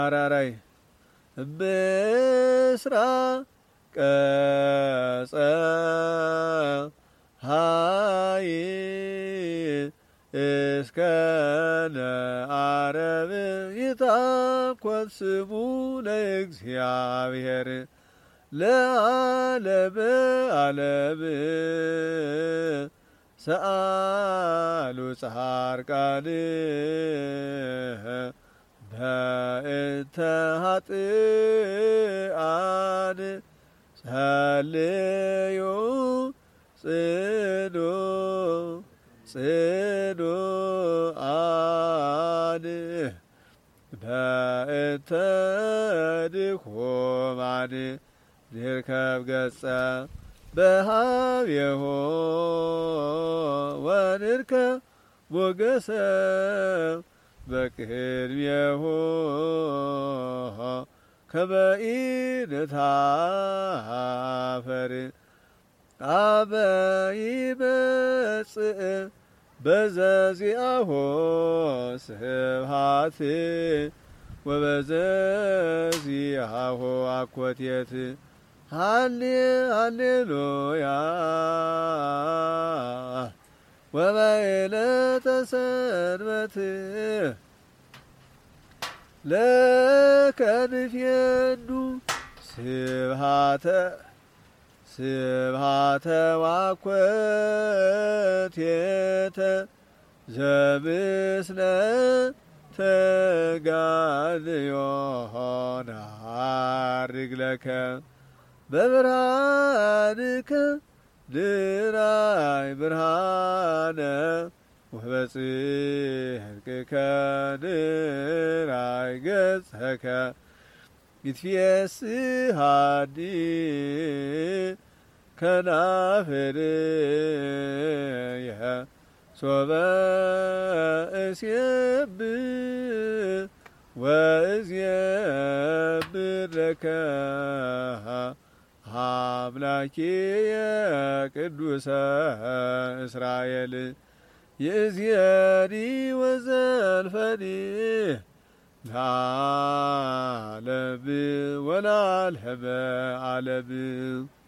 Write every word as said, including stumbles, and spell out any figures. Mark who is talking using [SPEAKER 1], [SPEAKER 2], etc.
[SPEAKER 1] አራራይ ብስራ ቀጸ ሃይ እስከነ አረብ ይታኰት ስሙ ለእግዚአብሔር ለዓለመ ዓለም ሰአሉ ጻድቃን በእንተ ኃጥኣን ጸልዩ ጽኑ ጽኑዓን በእንተ ድኩማን ንርከብ ገጸ በሃቤሁ ወንርከብ ሞገሰ በቅድሜሁ ከመ ኢንታፈር አመ ይመጽእ በዘዚአሁ ስብሐት ወበዘዚአሁ አኮቴት ሃሌ ሃሌሉያ ወበዕለተ ሰንበት ለከ ንፌኑ ስብሐተ ስብሐተ ዋኮቴተ ዘምስለ ተጋንዮ ነዐርግ ለከ በብርሃንከ ንራይ ብርሃነ ወበጽድቅከ ንራይ ገጸከ ይትፌስሐኒ ከናፍርየ ሶበ እሴብሕ ወእዜምር ለከ አምላኪየ ቅዱሰ እስራኤል ይእዜኒ ወዘልፈኒ ለዓለሙ ወለዓለመ ዓለም